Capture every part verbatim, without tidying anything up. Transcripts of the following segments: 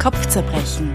Kopfzerbrechen.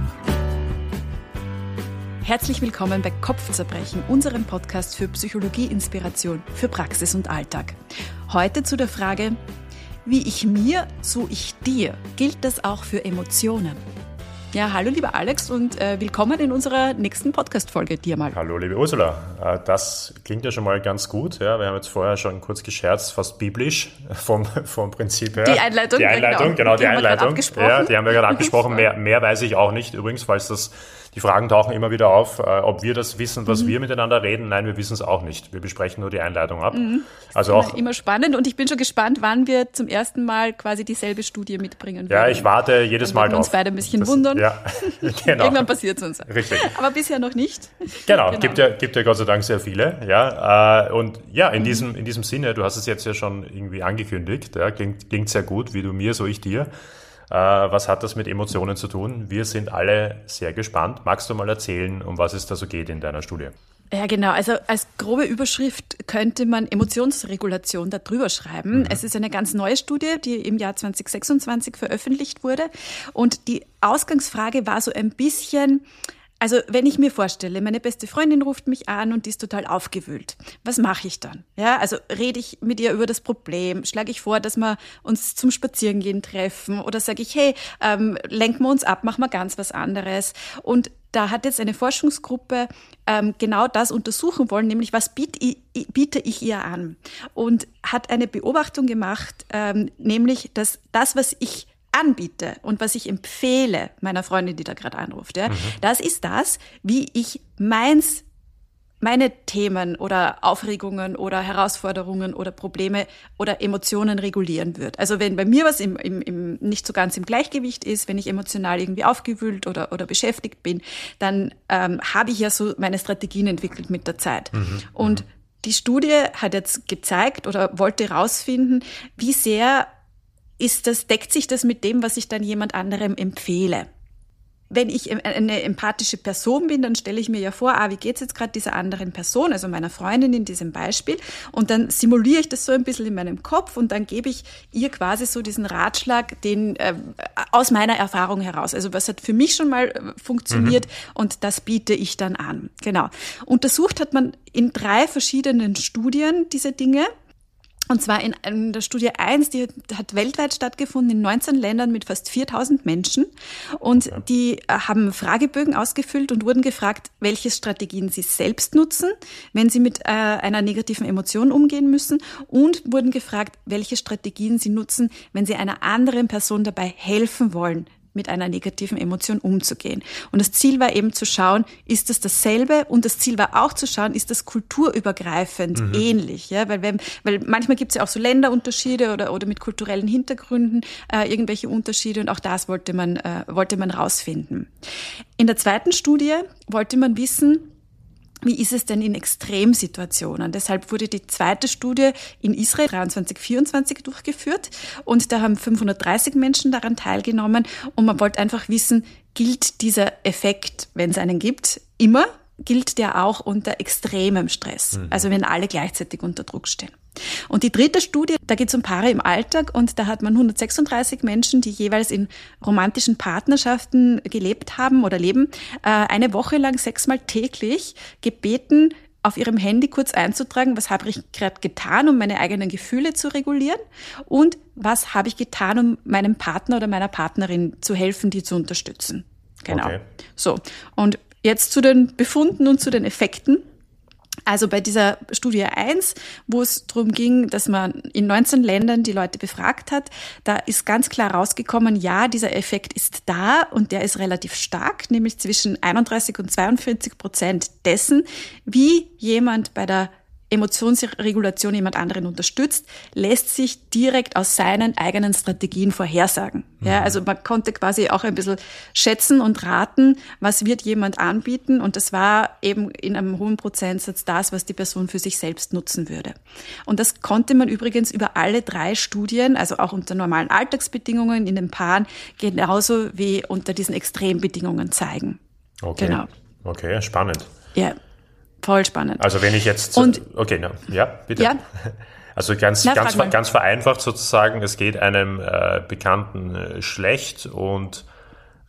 Herzlich willkommen bei Kopfzerbrechen, unserem Podcast für Psychologie-Inspiration für Praxis und Alltag. Heute zu der Frage, wie ich mir, so ich dir. Gilt das auch für Emotionen? Ja, hallo lieber Alex und äh, willkommen in unserer nächsten Podcast-Folge dir mal. Hallo liebe Ursula, äh, das klingt ja schon mal ganz gut. Ja, wir haben jetzt vorher schon kurz gescherzt, fast biblisch vom, vom Prinzip her. Die Einleitung, die Einleitung, genau, genau die, die Einleitung. Haben wir ja, die haben wir gerade abgesprochen. Mehr, mehr weiß ich auch nicht. Übrigens, falls das die Fragen tauchen immer wieder auf, äh, ob wir das wissen, was mhm. wir miteinander reden. Nein, wir wissen es auch nicht. Wir besprechen nur die Einleitung ab. Mhm. Also auch immer spannend und ich bin schon gespannt, wann wir zum ersten Mal quasi dieselbe Studie mitbringen werden. Ja, ich warte jedes Mal drauf. Wir uns beide ein bisschen das, wundern. Ja, genau. Irgendwann passiert es uns. Richtig. Aber bisher noch nicht. Genau, genau. Gibt ja, gibt ja Gott sei Dank sehr viele. Ja, äh, und ja, in, mhm. diesem, in diesem Sinne, du hast es jetzt ja schon irgendwie angekündigt, ja, klingt, klingt sehr gut, wie du mir, so ich dir. Äh, was hat das mit Emotionen zu tun? Wir sind alle sehr gespannt. Magst du mal erzählen, um was es da so geht in deiner Studie? Ja, genau. Also als grobe Überschrift könnte man Emotionsregulation da drüber schreiben. Mhm. Es ist eine ganz neue Studie, die im Jahr zwanzig sechsundzwanzig veröffentlicht wurde. Und die Ausgangsfrage war so ein bisschen, also wenn ich mir vorstelle, meine beste Freundin ruft mich an und die ist total aufgewühlt. Was mache ich dann? Ja, also rede ich mit ihr über das Problem? Schlage ich vor, dass wir uns zum Spazierengehen treffen? Oder sage ich, hey, ähm, lenken wir uns ab, machen wir ganz was anderes? Und da hat jetzt eine Forschungsgruppe ähm, genau das untersuchen wollen, nämlich was biete ich, biete ich ihr an? Und hat eine Beobachtung gemacht, ähm, nämlich, dass das, was ich anbiete und was ich empfehle meiner Freundin, die da gerade anruft, ja, mhm. das ist das, wie ich meins, meine Themen oder Aufregungen oder Herausforderungen oder Probleme oder Emotionen regulieren würde. Also wenn bei mir was im, im, im nicht so ganz im Gleichgewicht ist, wenn ich emotional irgendwie aufgewühlt oder, oder beschäftigt bin, dann ähm, habe ich ja so meine Strategien entwickelt mit der Zeit. Mhm. Und die Studie hat jetzt gezeigt oder wollte herausfinden, wie sehr ist das, deckt sich das mit dem, was ich dann jemand anderem empfehle. Wenn ich eine empathische Person bin, dann stelle ich mir ja vor, ah, wie geht's jetzt gerade dieser anderen Person, also meiner Freundin in diesem Beispiel, und dann simuliere ich das so ein bisschen in meinem Kopf und dann gebe ich ihr quasi so diesen Ratschlag, den äh, aus meiner Erfahrung heraus. Also was hat für mich schon mal äh, funktioniert mhm. und das biete ich dann an. Genau. Untersucht hat man in drei verschiedenen Studien diese Dinge. Und zwar in, in der Studie eins, die hat weltweit stattgefunden, in neunzehn Ländern mit fast viertausend Menschen. Und ja. die haben Fragebögen ausgefüllt und wurden gefragt, welche Strategien sie selbst nutzen, wenn sie mit äh, einer negativen Emotion umgehen müssen. Und wurden gefragt, welche Strategien sie nutzen, wenn sie einer anderen Person dabei helfen wollen, mit einer negativen Emotion umzugehen. Und das Ziel war eben zu schauen, ist das dasselbe? Und das Ziel war auch zu schauen, ist das kulturübergreifend mhm. ähnlich? Ja, weil, wenn, weil manchmal gibt es ja auch so Länderunterschiede oder, oder mit kulturellen Hintergründen äh, irgendwelche Unterschiede und auch das wollte man, äh, wollte man rausfinden. In der zweiten Studie wollte man wissen, wie ist es denn in Extremsituationen? Deshalb wurde die zweite Studie in Israel dreiundzwanzig vierundzwanzig durchgeführt und da haben fünfhundertdreißig Menschen daran teilgenommen und man wollte einfach wissen, gilt dieser Effekt, wenn es einen gibt, immer? Gilt der auch unter extremem Stress? Mhm. Also wenn alle gleichzeitig unter Druck stehen. Und die dritte Studie, da geht es um Paare im Alltag und da hat man hundertsechsunddreißig Menschen, die jeweils in romantischen Partnerschaften gelebt haben oder leben, eine Woche lang sechsmal täglich gebeten, auf ihrem Handy kurz einzutragen, was habe ich gerade getan, um meine eigenen Gefühle zu regulieren und was habe ich getan, um meinem Partner oder meiner Partnerin zu helfen, die zu unterstützen. Genau. Okay. So, und jetzt zu den Befunden und zu den Effekten. Also bei dieser Studie eins, wo es darum ging, dass man in neunzehn Ländern die Leute befragt hat, da ist ganz klar rausgekommen, ja, dieser Effekt ist da und der ist relativ stark, nämlich zwischen einunddreißig und zweiundvierzig Prozent dessen, wie jemand bei der Emotionsregulation jemand anderen unterstützt, lässt sich direkt aus seinen eigenen Strategien vorhersagen. Ja, also man konnte quasi auch ein bisschen schätzen und raten, was wird jemand anbieten und das war eben in einem hohen Prozentsatz das, was die Person für sich selbst nutzen würde. Und das konnte man übrigens über alle drei Studien, also auch unter normalen Alltagsbedingungen in den Paaren, genauso wie unter diesen Extrembedingungen zeigen. Okay, genau. Okay, spannend. Ja. Voll spannend. Also wenn ich jetzt, und, okay, na, ja, bitte. Ja. Also ganz, na, ganz, ganz vereinfacht sozusagen, es geht einem äh, Bekannten äh, schlecht und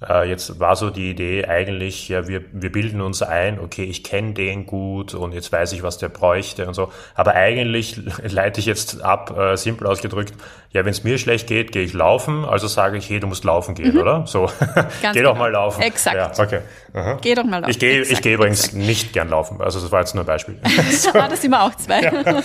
Äh, jetzt war so die Idee eigentlich, ja, wir, wir bilden uns ein, okay, ich kenne den gut und jetzt weiß ich, was der bräuchte und so. Aber eigentlich leite ich jetzt ab, äh, simpel ausgedrückt, ja, wenn es mir schlecht geht, gehe ich laufen, also sage ich, hey, du musst laufen gehen, mhm. oder? So, geh genau. doch mal laufen. Exakt. Ja, okay. Aha. Geh doch mal laufen. Ich gehe ich gehe übrigens exakt. nicht gern laufen, also das war jetzt nur ein Beispiel. So. Ah, das sind wir auch zwei. Ja, ja,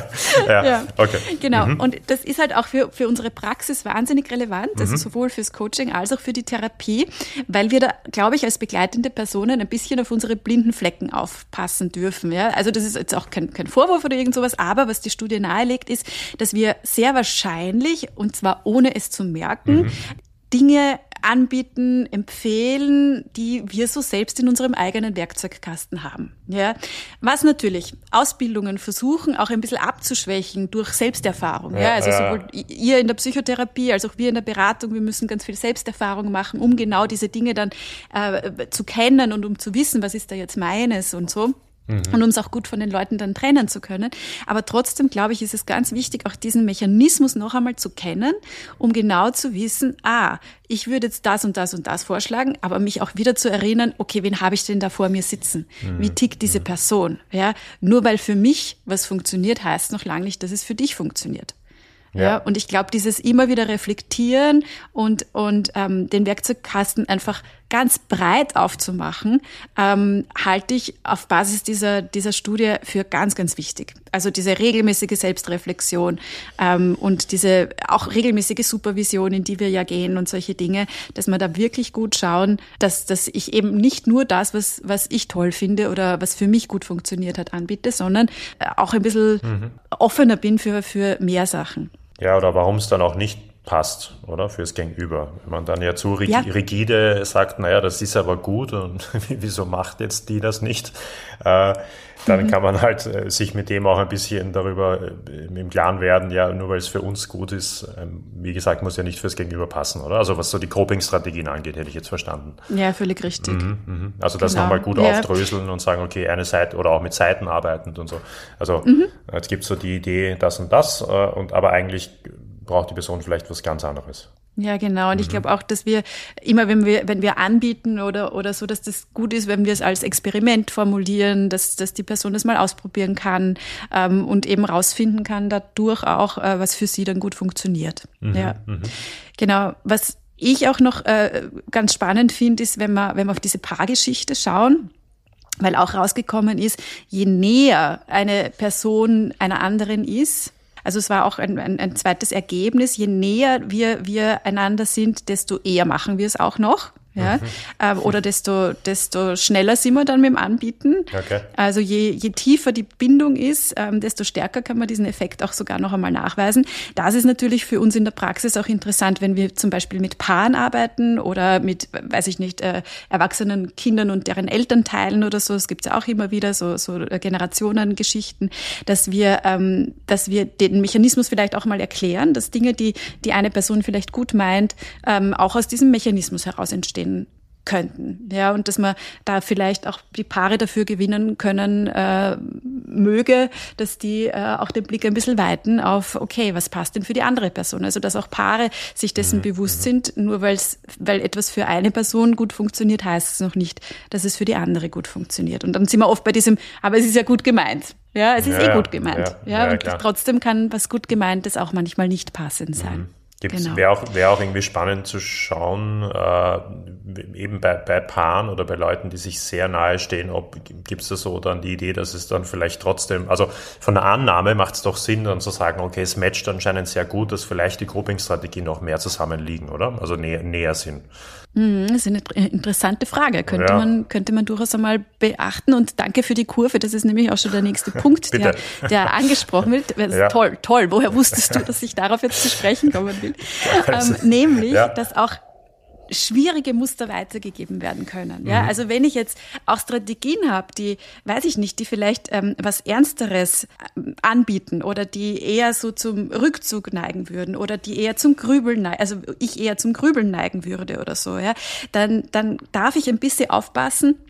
ja. ja. Okay. Genau, mhm. und das ist halt auch für, für unsere Praxis wahnsinnig relevant, also mhm. sowohl fürs Coaching als auch für die Therapie, weil wir da, glaube ich, als begleitende Personen ein bisschen auf unsere blinden Flecken aufpassen dürfen. Ja? Also das ist jetzt auch kein, kein Vorwurf oder irgend sowas, aber was die Studie nahelegt, ist, dass wir sehr wahrscheinlich, und zwar ohne es zu merken, mhm. Dinge anbieten, empfehlen, die wir so selbst in unserem eigenen Werkzeugkasten haben. Ja, was natürlich Ausbildungen versuchen, auch ein bisschen abzuschwächen durch Selbsterfahrung. Ja, ja also ja. sowohl ihr in der Psychotherapie als auch wir in der Beratung, wir müssen ganz viel Selbsterfahrung machen, um genau diese Dinge dann äh, zu kennen und um zu wissen, was ist da jetzt meines und so. Mhm. Und uns auch gut von den Leuten dann trennen zu können. Aber trotzdem, glaube ich, ist es ganz wichtig, auch diesen Mechanismus noch einmal zu kennen, um genau zu wissen, ah, ich würde jetzt das und das und das vorschlagen, aber mich auch wieder zu erinnern, okay, wen habe ich denn da vor mir sitzen? Mhm. Wie tickt diese mhm. Person? Ja, nur weil für mich was funktioniert, heißt noch lange nicht, dass es für dich funktioniert. Ja. ja, und ich glaube, dieses immer wieder reflektieren und und ähm, den Werkzeugkasten einfach ganz breit aufzumachen, ähm, halte ich auf Basis dieser dieser Studie für ganz, ganz wichtig. Also diese regelmäßige Selbstreflexion ähm, und diese auch regelmäßige Supervision, in die wir ja gehen und solche Dinge, dass wir da wirklich gut schauen, dass dass ich eben nicht nur das, was was ich toll finde oder was für mich gut funktioniert hat, anbiete, sondern auch ein bisschen mhm. offener bin für für mehr Sachen. Ja, oder warum es dann auch nicht passt, oder? Fürs Gegenüber. Wenn man dann ja zu rigide ja. sagt, naja, das ist aber gut und wieso macht jetzt die das nicht? Äh, dann mhm. kann man halt äh, sich mit dem auch ein bisschen darüber äh, im Klaren werden, ja, nur weil es für uns gut ist, ähm, wie gesagt, muss ja nicht fürs Gegenüber passen, oder? Also was so die Coping-Strategien angeht, hätte ich jetzt verstanden. Ja, völlig richtig. Mhm, mhm. Also das genau. nochmal gut ja. aufdröseln und sagen, okay, eine Seite oder auch mit Seiten arbeitend und so. Also mhm. jetzt gibt es so die Idee, das und das, äh, und aber eigentlich braucht die Person vielleicht was ganz anderes. Ja, genau. Und mhm. ich glaube auch, dass wir immer, wenn wir, wenn wir anbieten oder, oder so, dass das gut ist, wenn wir es als Experiment formulieren, dass, dass die Person das mal ausprobieren kann, ähm, und eben rausfinden kann dadurch auch, äh, was für sie dann gut funktioniert. Mhm. Ja. Mhm. Genau. Was ich auch noch äh, ganz spannend finde, ist, wenn wir, wenn wir auf diese Paargeschichte schauen, weil auch rausgekommen ist, je näher eine Person einer anderen ist, also es war auch ein, ein, ein zweites Ergebnis, je näher wir, wir einander sind, desto eher machen wir es auch noch. Ja, mhm. ähm, oder desto, desto schneller sind wir dann mit dem Anbieten. Okay. Also je, je tiefer die Bindung ist, ähm, desto stärker kann man diesen Effekt auch sogar noch einmal nachweisen. Das ist natürlich für uns in der Praxis auch interessant, wenn wir zum Beispiel mit Paaren arbeiten oder mit, weiß ich nicht, äh, erwachsenen Kindern und deren Elternteilen oder so. Es gibt ja auch immer wieder so, so Generationengeschichten, dass wir, ähm, dass wir den Mechanismus vielleicht auch mal erklären, dass Dinge, die, die eine Person vielleicht gut meint, ähm, auch aus diesem Mechanismus heraus entstehen könnten, ja, und dass man da vielleicht auch die Paare dafür gewinnen können äh, möge, dass die äh, auch den Blick ein bisschen weiten auf, okay, was passt denn für die andere Person? Also dass auch Paare sich dessen mhm. bewusst sind, nur weil's, weil etwas für eine Person gut funktioniert, heißt es noch nicht, dass es für die andere gut funktioniert. Und dann sind wir oft bei diesem, aber es ist ja gut gemeint. Ja, es ist ja, eh gut gemeint. Ja, ja, ja, und klar. trotzdem kann was gut Gemeintes auch manchmal nicht passend sein. Mhm. Gibt's, genau. Wäre auch, wär auch irgendwie spannend zu schauen, äh, eben bei, bei Paaren oder bei Leuten, die sich sehr nahe stehen, ob gibt es da so dann die Idee, dass es dann vielleicht trotzdem, also von der Annahme macht es doch Sinn, dann zu sagen, okay, es matcht anscheinend sehr gut, dass vielleicht die Coping-Strategien noch mehr zusammenliegen, oder? Also näher, näher sind. Das ist eine interessante Frage. Könnte ja. man, könnte man durchaus einmal beachten. Und danke für die Kurve. Das ist nämlich auch schon der nächste Punkt, der, der angesprochen wird. Ja. Toll, toll. Woher wusstest du, dass ich darauf jetzt zu sprechen kommen will? Ähm, nämlich, ja. dass auch schwierige Muster weitergegeben werden können. Ja, mhm. also wenn ich jetzt auch Strategien habe, die, weiß ich nicht, die vielleicht ähm, was Ernsteres ähm, anbieten oder die eher so zum Rückzug neigen würden oder die eher zum Grübeln neigen, also ich eher zum Grübeln neigen würde oder so, ja, dann, dann darf ich ein bisschen aufpassen,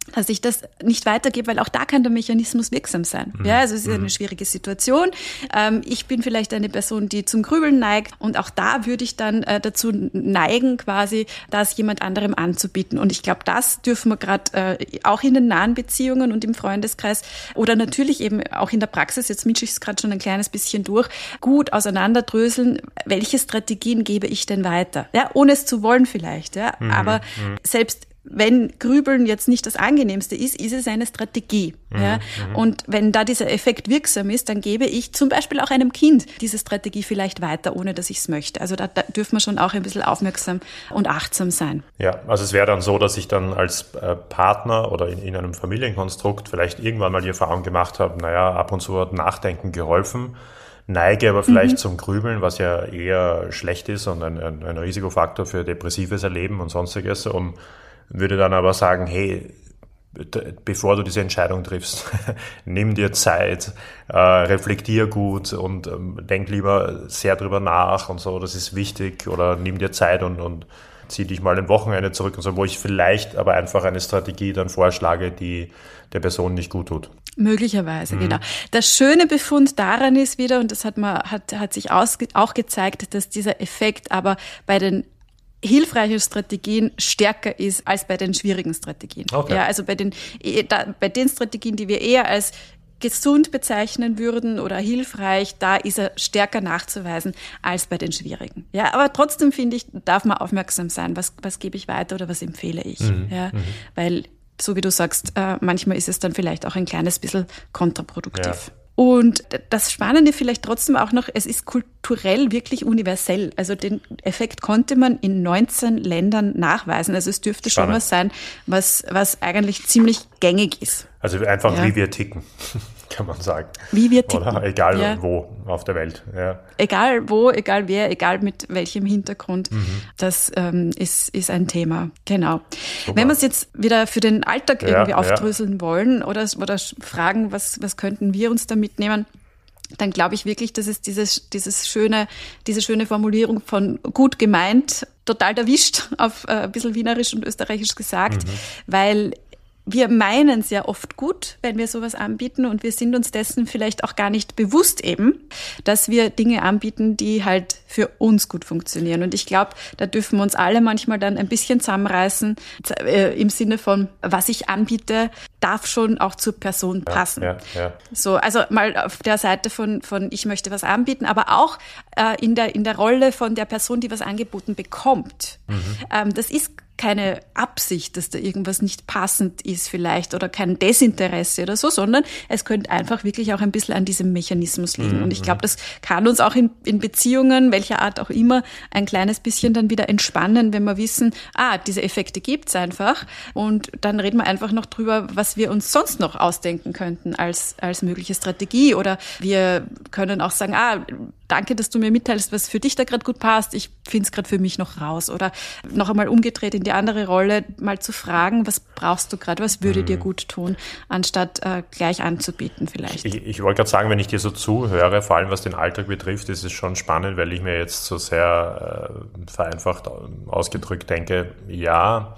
dass ich das nicht weitergebe, weil auch da kann der Mechanismus wirksam sein. Mhm. Ja, also es ist eine schwierige Situation. Ähm, ich bin vielleicht eine Person, die zum Grübeln neigt und auch da würde ich dann äh, dazu neigen, quasi das jemand anderem anzubieten. Und ich glaube, das dürfen wir gerade äh, auch in den nahen Beziehungen und im Freundeskreis oder natürlich eben auch in der Praxis, jetzt mische ich es gerade schon ein kleines bisschen durch, gut auseinanderdröseln, welche Strategien gebe ich denn weiter? Ja, ohne es zu wollen vielleicht, ja, mhm. aber mhm. selbst wenn Grübeln jetzt nicht das Angenehmste ist, ist es eine Strategie. Mhm, ja? Und wenn da dieser Effekt wirksam ist, dann gebe ich zum Beispiel auch einem Kind diese Strategie vielleicht weiter, ohne dass ich es möchte. Also da, da dürfen wir schon auch ein bisschen aufmerksam und achtsam sein. Ja, also es wäre dann so, dass ich dann als äh, Partner oder in, in einem Familienkonstrukt vielleicht irgendwann mal die Erfahrung gemacht habe, naja, ab und zu hat Nachdenken geholfen, neige aber vielleicht mhm. zum Grübeln, was ja eher schlecht ist und ein, ein, ein Risikofaktor für depressives Erleben und Sonstiges, um würde dann aber sagen, hey, bevor du diese Entscheidung triffst, nimm dir Zeit, äh, reflektier gut und ähm, denk lieber sehr drüber nach und so, das ist wichtig, oder nimm dir Zeit und, und zieh dich mal ein Wochenende zurück und so, wo ich vielleicht aber einfach eine Strategie dann vorschlage, die der Person nicht gut tut. Möglicherweise, mhm. genau. Der schöne Befund daran ist wieder, und das hat man, hat, hat sich ausge, auch gezeigt, dass dieser Effekt aber bei den hilfreiche Strategien stärker ist als bei den schwierigen Strategien. Okay. Ja, also bei den, bei den Strategien, die wir eher als gesund bezeichnen würden oder hilfreich, da ist er stärker nachzuweisen als bei den schwierigen. Ja, aber trotzdem finde ich, darf man aufmerksam sein, was, was gebe ich weiter oder was empfehle ich. Mhm. Ja, mhm. Weil, so wie du sagst, äh, manchmal ist es dann vielleicht auch ein kleines bisschen kontraproduktiv. Ja. Und das Spannende vielleicht trotzdem auch noch, es ist kulturell wirklich universell. Also den Effekt konnte man in neunzehn Ländern nachweisen. Also es dürfte Spannend. schon was sein, was, was eigentlich ziemlich gängig ist. Also einfach ja. wie wir ticken, kann man sagen. Wie wir ticken. Oder egal ja. wo auf der Welt. Ja. Egal wo, egal wer, egal mit welchem Hintergrund. Mhm. Das ähm, ist, ist ein Thema. Genau. Super. Wenn wir es jetzt wieder für den Alltag ja, irgendwie aufdröseln ja. wollen oder, oder fragen, was, was könnten wir uns da mitnehmen, dann glaube ich wirklich, dass es dieses, dieses schöne, diese schöne Formulierung von gut gemeint, total erwischt, auf äh, ein bisschen wienerisch und österreichisch gesagt, mhm. weil wir meinen es ja oft gut, wenn wir sowas anbieten, und wir sind uns dessen vielleicht auch gar nicht bewusst eben, dass wir Dinge anbieten, die halt für uns gut funktionieren. Und ich glaube, da dürfen wir uns alle manchmal dann ein bisschen zusammenreißen, äh, im Sinne von, was ich anbiete, darf schon auch zur Person passen. Ja, ja, ja. So, also mal auf der Seite von, von ich möchte was anbieten, aber auch äh, in der, in der Rolle von der Person, die was angeboten bekommt. Mhm. Ähm, das ist keine Absicht, dass da irgendwas nicht passend ist vielleicht oder kein Desinteresse oder so, sondern es könnte einfach wirklich auch ein bisschen an diesem Mechanismus liegen. Mhm. Und ich glaube, das kann uns auch in, in Beziehungen, welcher Art auch immer, ein kleines bisschen dann wieder entspannen, wenn wir wissen, ah, diese Effekte gibt's einfach. Und dann reden wir einfach noch drüber, was wir uns sonst noch ausdenken könnten als, als mögliche Strategie. Oder wir können auch sagen, ah, danke, dass du mir mitteilst, was für dich da gerade gut passt. Ich finde es gerade für mich noch raus. Oder noch einmal umgedreht in die andere Rolle, mal zu fragen, was brauchst du gerade, was würde mhm. dir gut tun, anstatt äh, gleich anzubieten vielleicht. Ich, ich wollte gerade sagen, wenn ich dir so zuhöre, vor allem was den Alltag betrifft, ist es schon spannend, weil ich mir jetzt so sehr äh, vereinfacht ausgedrückt denke, ja,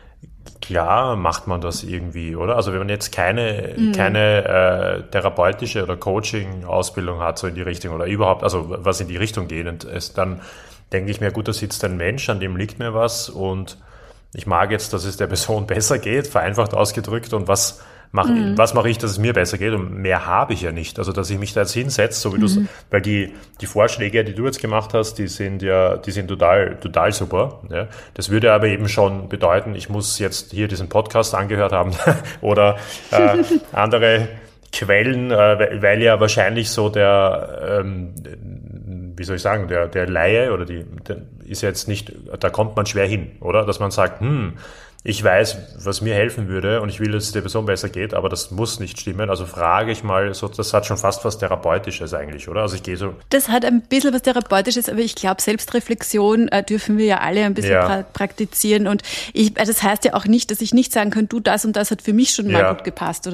klar macht man das irgendwie, oder? Also wenn man jetzt keine, mhm. keine äh, therapeutische oder Coaching-Ausbildung hat, so in die Richtung, oder überhaupt, also was in die Richtung geht, und es, dann denke ich mir, gut, da sitzt ein Mensch, an dem liegt mir was, und ich mag jetzt, dass es der Person besser geht, vereinfacht ausgedrückt, und was mache mhm. was mache ich, dass es mir besser geht, und mehr habe ich ja nicht. Also dass ich mich da jetzt hinsetze, so wie mhm. du, weil die die Vorschläge, die du jetzt gemacht hast, die sind ja, die sind total total super. Ja. Das würde aber eben schon bedeuten, ich muss jetzt hier diesen Podcast angehört haben oder äh, andere Quellen, äh, weil ja wahrscheinlich so der ähm, wie soll ich sagen, der der Laie oder die der ist jetzt nicht, da kommt man schwer hin, oder? Dass man sagt, hm, ich weiß, was mir helfen würde, und ich will, dass es der Person besser geht, aber das muss nicht stimmen. Also frage ich mal, so, das hat schon fast was Therapeutisches eigentlich, oder? Also ich gehe so. Das hat ein bisschen was Therapeutisches, aber ich glaube, Selbstreflexion äh, dürfen wir ja alle ein bisschen ja. pra- praktizieren. Und ich, das heißt ja auch nicht, dass ich nicht sagen kann, du, das und das hat für mich schon mal ja. gut gepasst oder gut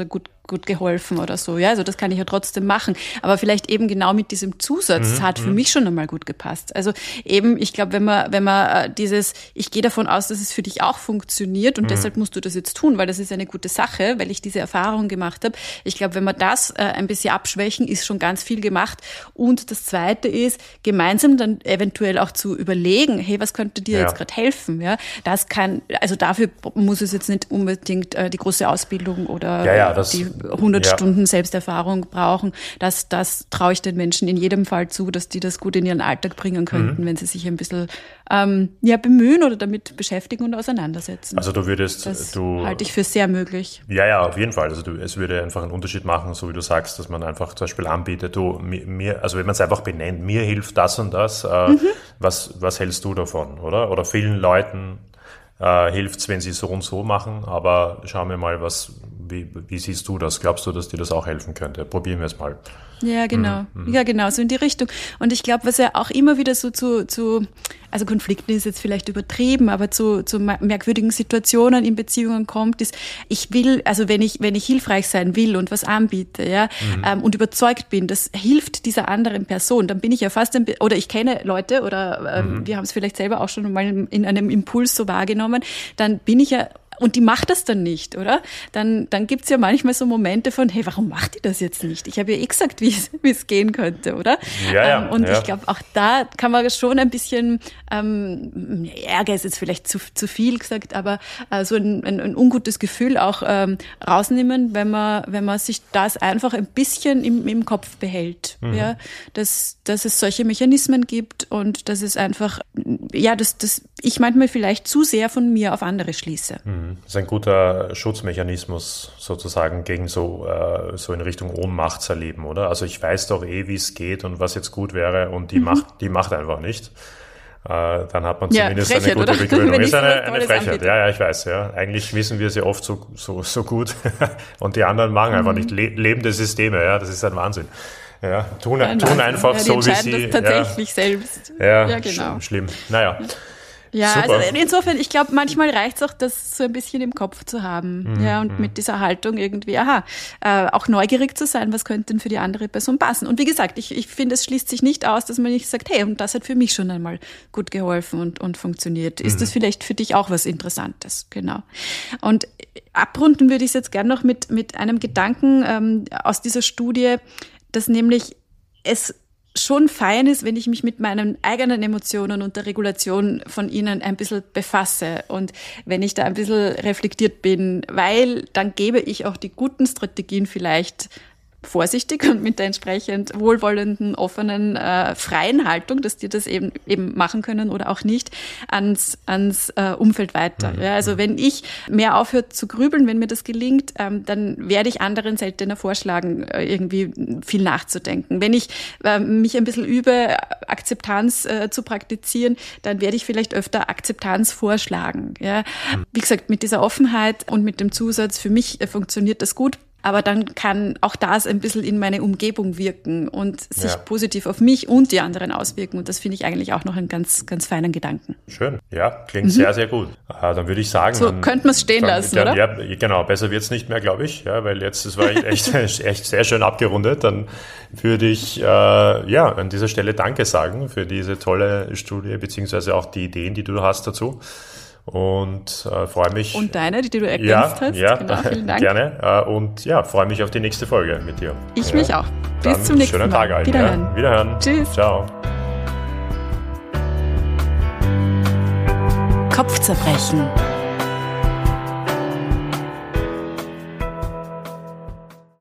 gut geholfen oder so. Ja, also das kann ich ja trotzdem machen. Aber vielleicht eben genau mit diesem Zusatz, mhm. hat für mich schon einmal gut gepasst. Also eben, ich glaube, wenn man, wenn man dieses, ich gehe davon aus, dass es für dich auch funktioniert und mhm. deshalb musst du das jetzt tun, weil das ist eine gute Sache, weil ich diese Erfahrung gemacht habe. Ich glaube, wenn wir das äh, ein bisschen abschwächen, ist schon ganz viel gemacht. Und das Zweite ist, gemeinsam dann eventuell auch zu überlegen, hey, was könnte dir ja. jetzt gerade helfen? Ja, das kann, also dafür muss es jetzt nicht unbedingt äh, die große Ausbildung oder ja, ja, das, die hundert ja. Stunden Selbsterfahrung brauchen. Das, das traue ich den Menschen in jedem Fall zu, dass die das gut in ihren Alltag bringen könnten, mhm. wenn sie sich ein bisschen ähm, ja, bemühen oder damit beschäftigen und auseinandersetzen. Also du würdest... Das du, halte ich für sehr möglich. Ja, ja, auf jeden Fall. Also du, es würde einfach einen Unterschied machen, so wie du sagst, dass man einfach zum Beispiel anbietet, du, mir, also wenn man es einfach benennt, mir hilft das und das, äh, mhm. was, was hältst du davon, oder? Oder vielen Leuten äh, hilft es, wenn sie so und so machen, aber schauen wir mal, was, wie, wie siehst du das? Glaubst du, dass dir das auch helfen könnte? Probieren wir es mal. Ja, genau. Mhm. Ja, genau, so in die Richtung. Und ich glaube, was ja auch immer wieder so zu, zu, also Konflikten ist jetzt vielleicht übertrieben, aber zu, zu merkwürdigen Situationen in Beziehungen kommt, ist, ich will, also wenn ich, wenn ich hilfreich sein will und was anbiete, ja, mhm. ähm, und überzeugt bin, das hilft dieser anderen Person, dann bin ich ja fast ein, oder ich kenne Leute oder ähm, mhm. die haben es vielleicht selber auch schon mal in einem Impuls so wahrgenommen, dann bin ich ja, und die macht das dann nicht, oder? Dann, dann gibt's ja manchmal so Momente von, hey, warum macht die das jetzt nicht? Ich habe ja eh gesagt, wie es, wie es gehen könnte, oder? Ja, ja, ähm, und ja. ich glaube, auch da kann man schon ein bisschen, ähm, Ärger ist jetzt vielleicht zu, zu viel gesagt, aber äh, so ein, ein, ein ungutes Gefühl auch ähm, rausnehmen, wenn man, wenn man sich das einfach ein bisschen im, im Kopf behält. Mhm. Ja? Dass, dass es solche Mechanismen gibt und dass es einfach, ja, dass, dass ich manchmal vielleicht zu sehr von mir auf andere schließe. Mhm. Das ist ein guter Schutzmechanismus sozusagen gegen so, äh, so in Richtung Ohnmachtserleben, oder? Also ich weiß doch eh, wie es geht und was jetzt gut wäre und die, mhm. macht, die macht einfach nicht. Äh, dann hat man zumindest ja, Frechheit, eine gute oder? Begründung. Ist eine, eine Frechheit, ja, ja, ich weiß, ja. Eigentlich wissen wir sie oft so, so, so gut und die anderen machen mhm. einfach nicht. Le- lebende Systeme, ja, das ist ein Wahnsinn. Ja, tun, ja, tun einfach ja, so, wie sie... Das tatsächlich ja, selbst. Ja, ja genau. Sch- schlimm. Naja. Ja, Super. also insofern, ich glaube, manchmal reicht es auch, das so ein bisschen im Kopf zu haben. Mhm. Ja, und mit dieser Haltung irgendwie, aha, äh, auch neugierig zu sein, was könnte denn für die andere Person passen. Und wie gesagt, ich, ich finde, es schließt sich nicht aus, dass man nicht sagt, hey, und das hat für mich schon einmal gut geholfen und, und funktioniert. Ist mhm. das vielleicht für dich auch was Interessantes? Genau. Und abrunden würde ich es jetzt gerne noch mit, mit einem Gedanken ähm, aus dieser Studie, dass nämlich es schon fein ist, wenn ich mich mit meinen eigenen Emotionen und der Regulation von ihnen ein bisschen befasse und wenn ich da ein bisschen reflektiert bin, weil dann gebe ich auch die guten Strategien vielleicht vorsichtig und mit der entsprechend wohlwollenden, offenen, äh, freien Haltung, dass die das eben eben machen können oder auch nicht, ans, ans äh, Umfeld weiter. Mhm. Ja, also wenn ich mehr aufhört zu grübeln, wenn mir das gelingt, ähm, dann werde ich anderen seltener vorschlagen, äh, irgendwie viel nachzudenken. Wenn ich äh, mich ein bisschen übe, Akzeptanz äh, zu praktizieren, dann werde ich vielleicht öfter Akzeptanz vorschlagen. Ja. Mhm. Wie gesagt, mit dieser Offenheit und mit dem Zusatz, für mich äh, funktioniert das gut. Aber dann kann auch das ein bisschen in meine Umgebung wirken und sich ja. positiv auf mich und die anderen auswirken. Und das finde ich eigentlich auch noch einen ganz, ganz feinen Gedanken. Schön. Ja, klingt mhm. sehr, sehr gut. Äh, dann würde ich sagen... So könnte man es stehen dann, lassen, dann, oder? Ja, genau. Besser wird es nicht mehr, glaube ich. Ja, weil jetzt, es war echt, echt sehr schön abgerundet. Dann würde ich, äh, ja, an dieser Stelle Danke sagen für diese tolle Studie, beziehungsweise auch die Ideen, die du hast dazu. Und äh, freue mich. Und deine, die du ergänzt ja, hast. Ja, genau, vielen Dank. Gerne. Äh, und ja, freue mich auf die nächste Folge mit dir. Ich ja. mich auch. Bis Dann zum nächsten schönen Mal. Tag allen. Wiederhören. Ja. Wiederhören. Tschüss. Ciao. Kopfzerbrechen.